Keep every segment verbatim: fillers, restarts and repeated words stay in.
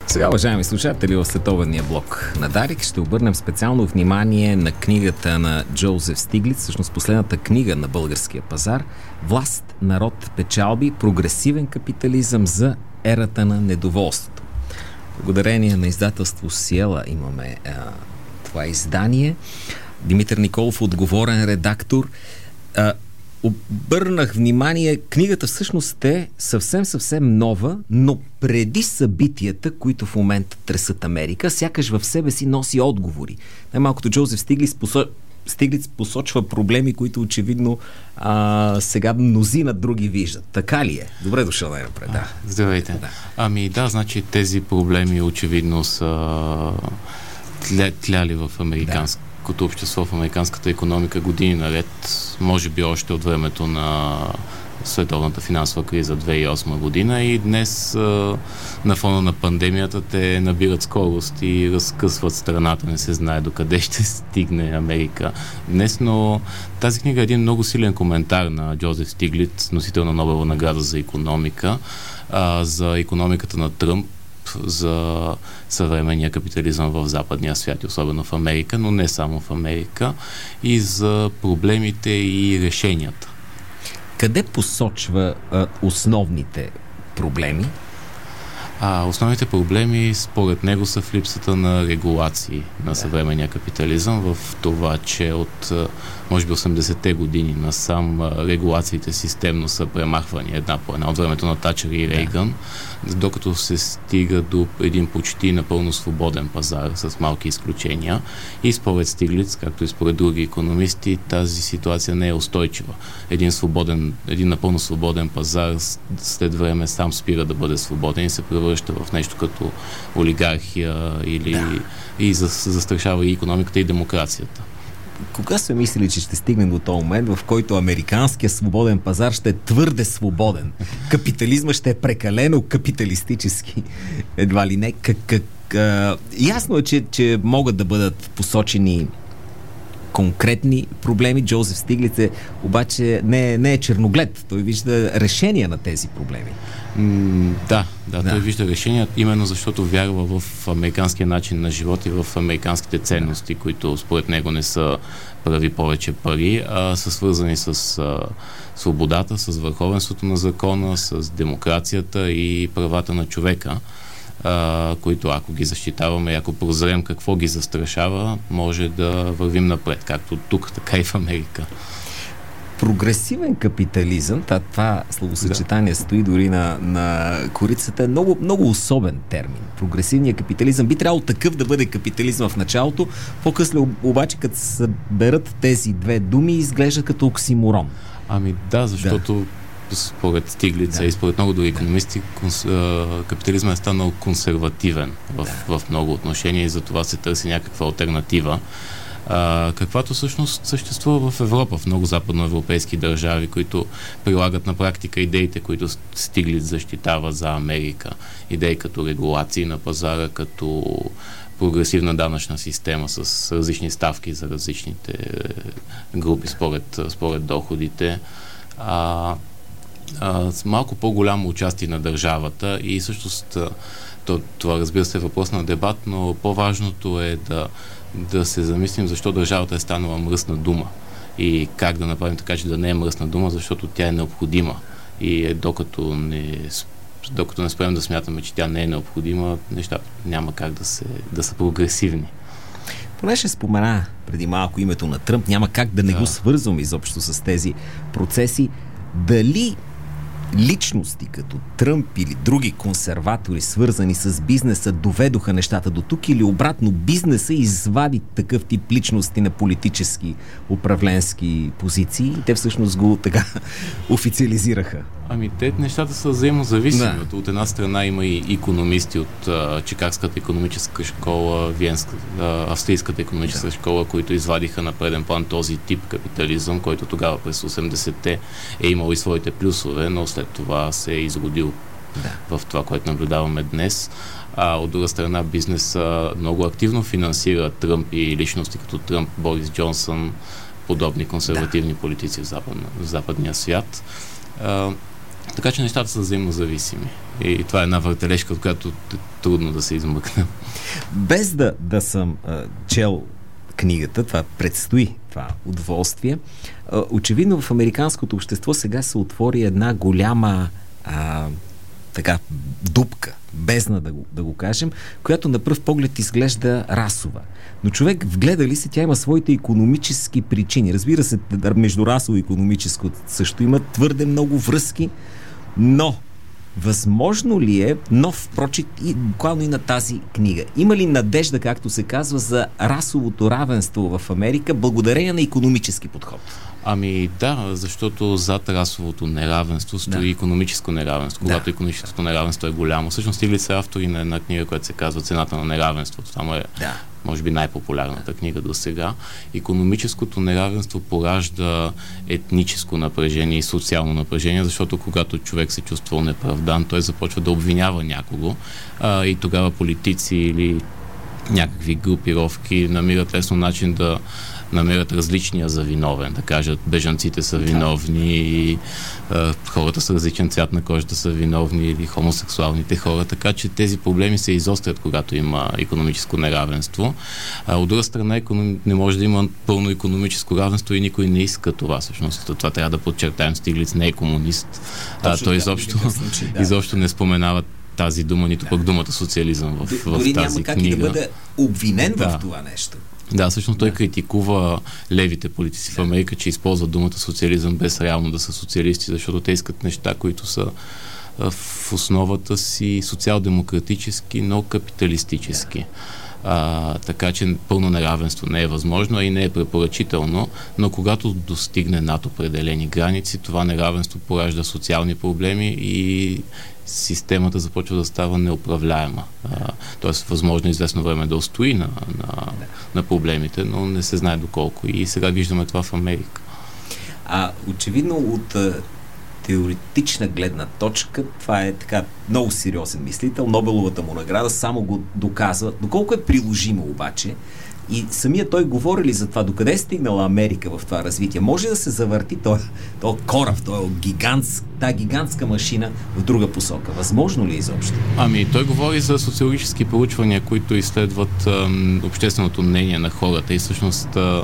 Сега, уважаеми слушатели, в световния блок на Дарик ще обърнем специално внимание на книгата на Джозеф Стиглиц, всъщност последната книга на българския пазар "Власт, народ, печалби. Прогресивен капитализъм за ерата на недоволството". Благодарение на издателство Сиела имаме а, това издание. Димитър Николов, отговорен редактор. А, Обърнах внимание, книгата всъщност е съвсем-съвсем нова, но преди събитията, които в момента тресат Америка, сякаш в себе си носи отговори. Най-малкото Джозеф Стиглиц, посо... Стиглиц посочва проблеми, които очевидно а, сега мнозина други виждат. Така ли е? Добре дошъл най-напред. Да. Здравейте. Да. Ами да, значи тези проблеми очевидно са тля, тляли в американска като общество, в американската икономика години наред, може би още от времето на световната финансова криза две хиляди и осма година, и днес на фона на пандемията те набират скорост и разкъсват страната. Не се знае докъде ще стигне Америка днес, но тази книга е един много силен коментар на Джозеф Стиглиц, носител на Нобелова награда за икономика, за икономиката на Тръмп, за съвременния капитализъм в западния свят, особено в Америка, но не само в Америка, и за проблемите и решенията. Къде посочва а, основните проблеми? А, основните проблеми, според него, са в липсата на регулации на съвременния капитализъм, в това, че от може би осемдесетте години насам регулациите системно са премахвани една по една от времето на Тачър и Рейган, да. докато се стига до един почти напълно свободен пазар с малки изключения. И според Стиглиц, както и според други икономисти, тази ситуация не е устойчива. Един свободен, един напълно свободен пазар след време сам спира да бъде свободен и се превръща в нещо като олигархия или да. и застрашава и икономиката, и демокрацията. Кога сме мислили, че ще стигнем до този момент, в който американският свободен пазар ще е твърде свободен? Капитализма ще е прекалено капиталистически. Едва ли не. Как, как, а... Ясно е, че, че могат да бъдат посочени конкретни проблеми. Джозеф Стиглиц е, обаче не, не е черноглед. Той вижда решения на тези проблеми. Mm, да, да, да, той вижда решения, именно защото вярва в американския начин на живот и в американските ценности, да. които според него не са прави повече пари, а са свързани с а, свободата, с върховенството на закона, с демокрацията и правата на човека, а, които ако ги защитаваме и ако прозрем какво ги застрашава, може да вървим напред, както тук, така и в Америка. Прогресивен капитализъм, това словосъчетание да. стои дори на, на корицата, е много, много особен термин. Прогресивният капитализъм би трябвало такъв да бъде капитализъм в началото, по-късно обаче, като съберат тези две думи, изглежда като оксиморон. Ами да, защото да. според Стиглица да. и според много други икономисти, конс... капитализмът е станал консервативен в, да. в много отношения и за това се търси някаква алтернатива. Uh, каквато всъщност съществува в Европа, в много западноевропейски държави, които прилагат на практика идеите, които Стиглиц защитава за Америка. Идеи като регулации на пазара, като прогресивна данъчна система с различни ставки за различните групи според, според доходите. Uh, uh, с малко по-голямо участие на държавата и всъщност то, това, разбира се, е въпрос на дебат, но по-важното е да да се замислим защо държавата е станала мръсна дума и как да направим така, че да не е мръсна дума, защото тя е необходима и е, докато не, докато не спрем да смятаме, че тя не е необходима, нещата няма как да, се, да са прогресивни. Понеже спомена преди малко името на Тръмп, няма как да не да. го свързвам изобщо с тези процеси. Дали личности като Тръмп или други консерватори, свързани с бизнеса, доведоха нещата до тук, или обратно бизнеса извади такъв тип личности на политически управленски позиции и те всъщност го така официализираха? Ами те нещата са взаимозависими. Да. От една страна има и икономисти от а, Чикагската икономическа школа, Виенска, а, Австрийската икономическа да. школа, които извадиха на преден план този тип капитализъм, който тогава през осемдесетте е имал и своите плюсове, но след това се е изродил да. в това, което наблюдаваме днес. А от друга страна бизнес а, много активно финансира Тръмп и личности като Тръмп, Борис Джонсън, подобни консервативни да. политици в, западна, в западния свят. А, Така че нещата са взаимно зависими. И това е една въртележка, от която е трудно да се измъкне. Без да, да съм а, чел книгата, това предстои, това удоволствие, а, очевидно в американското общество сега се отвори една голяма а, така, дупка, бездна да го, да го кажем, която на пръв поглед изглежда расова. Но човек, вгледа ли се, тя има своите икономически причини. Разбира се, междурасово и икономическо също има твърде много връзки, но възможно ли е нов прочит и буквално и на тази книга? Има ли надежда, както се казва, за расовото равенство в Америка, благодарение на икономически подход? Ами да, защото зад расовото неравенство стои да. икономическо неравенство. Когато да. икономическото неравенство е голямо. Всъщност Стиглиц е автори на една книга, която се казва "Цената на неравенството". Там е, да. може би, най-популярната книга до сега. Икономическото неравенство поражда етническо напрежение и социално напрежение, защото когато човек се чувства неправдан, той започва да обвинява някого а, и тогава политици или някакви групировки намират лесно начин да намерят различния за виновен. Да кажат, бежанците са виновни, и, а, хората с различен цвят на кожата са виновни, или хомосексуалните хора. Така че тези проблеми се изострят, когато има икономическо неравенство. А, от друга страна, економ... не може да има пълно икономическо равенство и никой не иска това. Всъщност, това трябва да подчертаем. Стиглиц не е комунист. А, той изобщо, случай, да. изобщо не споменава тази дума, нито да. пък думата социализъм в, в, Дори в тази няма как книга. И да бъде обвинен да. в това нещо. Да, всъщност той да. критикува левите политици да. в Америка, че използват думата социализъм без реално да са социалисти, защото те искат неща, които са в основата си социал-демократически, но капиталистически. Да. А, така че пълно неравенство не е възможно и не е препоръчително, но когато достигне над определени граници, това неравенство поражда социални проблеми и системата започва да става неуправляема. А, тоест, възможно известно време да устои на, на, на проблемите, но не се знае доколко. И сега виждаме това в Америка. А очевидно от теоретична гледна точка, това е така много сериозен мислител. Нобеловата му награда само го доказва. Доколко е приложимо обаче, и самия той говори ли за това, докъде е стигнала Америка в това развитие? Може да се завърти този кораб, този гигантск, та гигантска машина в друга посока? Възможно ли изобщо? Ами, той говори за социологически проучвания, които изследват ам, общественото мнение на хората и всъщност а,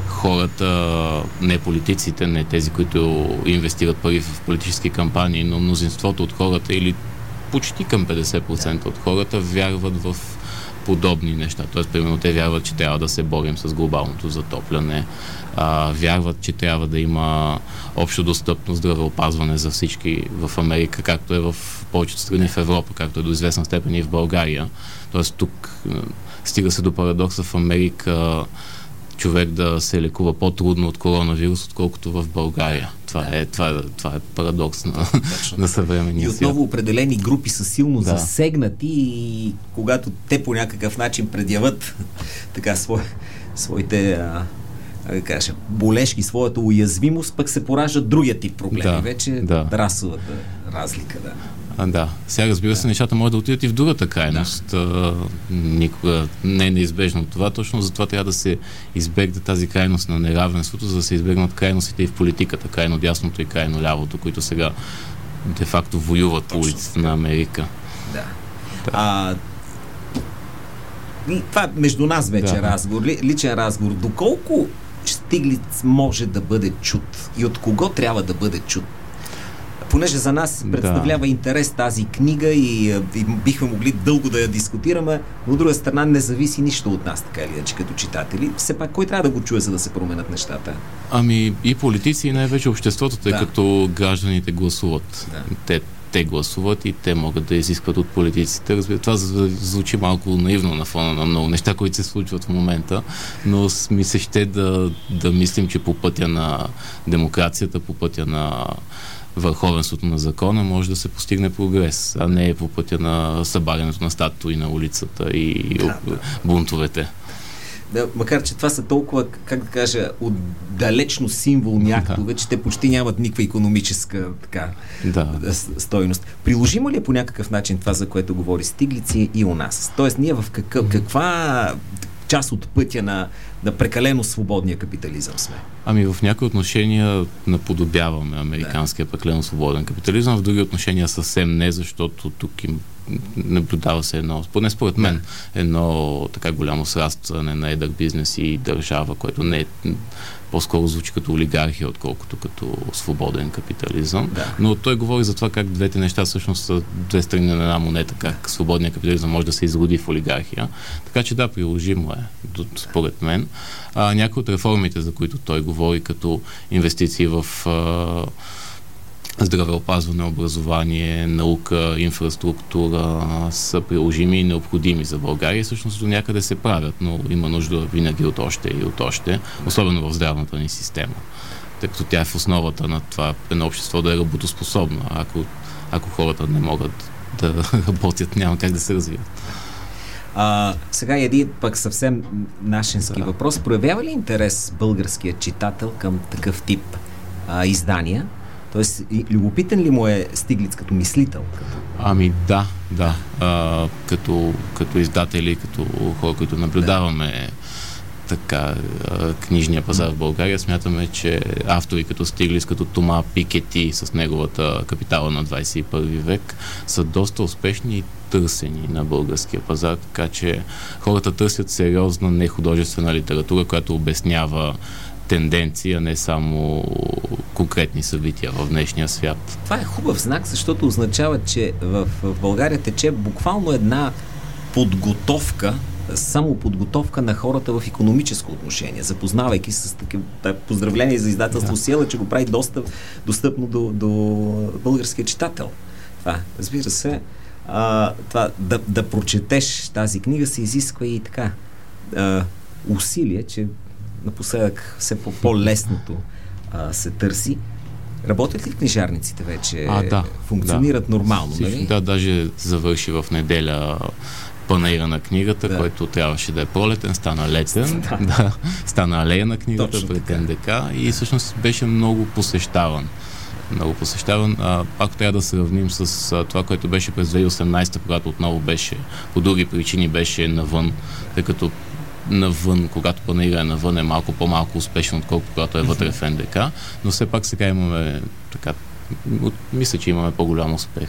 хората, не политиците, не тези, които инвестират пари в политически кампании, но мнозинството от хората или почти към петдесет процента от хората вярват в подобни неща. Тоест, примерно, те вярват, че трябва да се борим с глобалното затопляне, а, вярват, че трябва да има общо достъпно здравеопазване за всички в Америка, както е в повечето страни в Европа, както е до известна степен и в България. Тоест, тук стига се до парадокса в Америка човек да се лекува по-трудно от коронавирус, отколкото в България. Това е, това е, това е парадокс на, на съвременния свят. И отново определени групи са силно да. засегнати и когато те по някакъв начин предяват така свой, своите а, а, кажа, болешки, своята уязвимост, пък се пораждат другия тип проблеми. Да, вече да. расовата разлика. Да. А, да. Сега, разбира се, да. нещата могат да отидат и в другата крайност. Да. Никога не е неизбежно това. Точно затова трябва да се избегне тази крайност на неравенството, за да се избегнат крайностите и в политиката, крайно дясното и крайно лявото, които сега де-факто воюват по улиците на Америка. Да. да. А, това е между нас вече да. разговор, личен разговор. Доколко Стиглиц може да бъде чут и от кого трябва да бъде чут? Понеже за нас представлява да. интерес тази книга и, и бихме могли дълго да я дискутираме, но от друга страна не зависи нищо от нас, така или иначе, като читатели. Все пак, кой трябва да го чуе, за да се променят нещата? Ами и политици, и най-вече обществото, тъй да. като гражданите гласуват. Да. Те, те гласуват и те могат да изискват от политиците. Разбира, това звучи малко наивно на фона на много неща, които се случват в момента, но ми се ще да, да мислим, че по пътя на демокрацията, по пътя на върховенството на закона може да се постигне прогрес, а не по пътя на събарянето на статуи на улицата и да, да. бунтовете. Да, макар че това са толкова, как да кажа, отдалечно символни актове, да. че те почти нямат никаква икономическа така, да. стойност. Приложимо ли е по някакъв начин това, за което говори Стиглиц и у нас? Тоест, ние в какъв, каква част от пътя на, на прекалено свободния капитализъм сме? Ами в някои отношения наподобяваме американския пъклено свободен капитализъм, в други отношения съвсем не, защото тук им наблюдава се едно, поне според мен, едно така голямо срастване на едър бизнес и държава, което не е, по-скоро звучи като олигархия, отколкото като свободен капитализъм. Да. Но той говори за това как двете неща всъщност са две страни на една монета, как свободният капитализъм може да се изроди в олигархия. Така че да, приложимо е, според мен. А, някои от реформите, за които той говори, като инвестиции в а, здравеопазване, образование, наука, инфраструктура са приложими и необходими за България. Всъщност до някъде се правят, но има нужда винаги от още и от още, особено в здравната ни система. Тъй като тя е в основата на това едно общество да е работоспособно. Ако, ако хората не могат да работят, няма как да се развият. А, сега един пък съвсем нашенски да. въпрос. Проявява ли интерес българският читател към такъв тип а, издания? Тоест, любопитен ли му е Стиглиц като мислител? Ами да, да. А, като, като издатели, като хора, които наблюдаваме да. така книжния пазар в България, смятаме, че автори като Стиглиц, като Тома Пикети с неговата Капитала на двадесет и първи век са доста успешни и търсени на българския пазар, така че хората търсят сериозна нехудожествена литература, която обяснява тенденция, не само конкретни събития в днешния свят. Това е хубав знак, защото означава, че в, в България тече буквално една подготовка, само подготовка на хората в икономическо отношение, запознавайки с такива поздравления за издателство да. Сиела, че го прави доста достъпно до, до българския читател. Това, разбира се, а, това, да, да прочетеш тази книга се изисква и така а, усилие, че напоследък все по-лесното а, се търси. Работят ли книжарниците вече? А, да. Функционират да. нормално, Всичко, нали? Да, даже завърши в неделя панаира на книгата, да. който трябваше да е пролетен, стана летен. Да. Да, стана алея на книгата Точно пред НДК и всъщност беше много посещаван. Много посещаван. А, ако трябва да сравним с а, това, което беше през две хиляди и осемнадесета, когато отново беше, по други причини беше навън, тъй като навън, когато панаира е навън, е малко по-малко успешен, отколкото когато е вътре в НДК, но все пак сега имаме така, мисля, че имаме по-голям успех.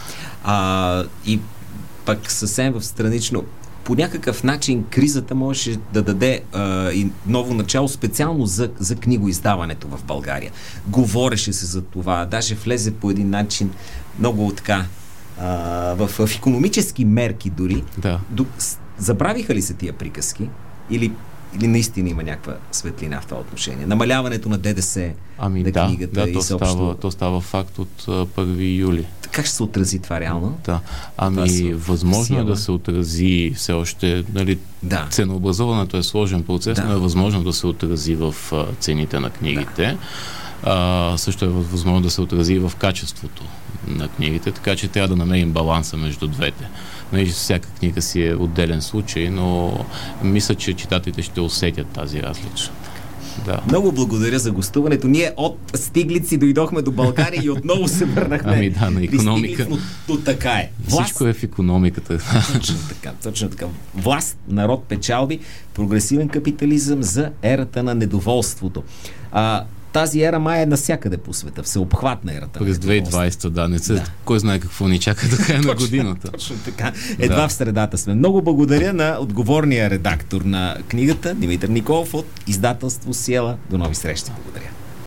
А, и пък съвсем в странично, по някакъв начин кризата можеше да даде а, и ново начало специално за, за книгоиздаването в България. Говореше се за това, даже влезе по един начин много така а, в, в икономически мерки дори. Да. До, забравиха ли се тия приказки? Или, или наистина има някаква светлина в това отношение? Намаляването на ДДС ами на да, книгата да, и то, съобщо... става, то става факт от а, първи юли. Как ще се отрази това реално? Да. Ами това възможно е да се отрази все още, нали, да. Ценообразуването е сложен процес, да. но е възможно да се отрази в а, цените на книгите. Да. А, също е възможно да се отрази и в качеството на книгите, така че трябва да намерим баланса между двете. Нали, всяка книга си е отделен случай, но мисля, че читателите ще усетят тази разлика. Да. Много благодаря за гостуването. Ние от Стиглици дойдохме до България и отново се върнахме. Ами да, на икономика. Стиглиц, но то така е. Власт... Всичко е в икономиката. Точно така, точно така. Власт, народ, печалби, прогресивен капитализъм за ерата на недоволството. А, тази ера май е навсякъде по света, всеобхватна ерата. През две хиляди и двадесета, да, не се, да. Кой знае какво ни чака до края на годината. Точно така. Едва да. В средата сме. Много благодаря на отговорния редактор на книгата, Димитър Николов от издателство Сиела. До нови срещи. Благодаря.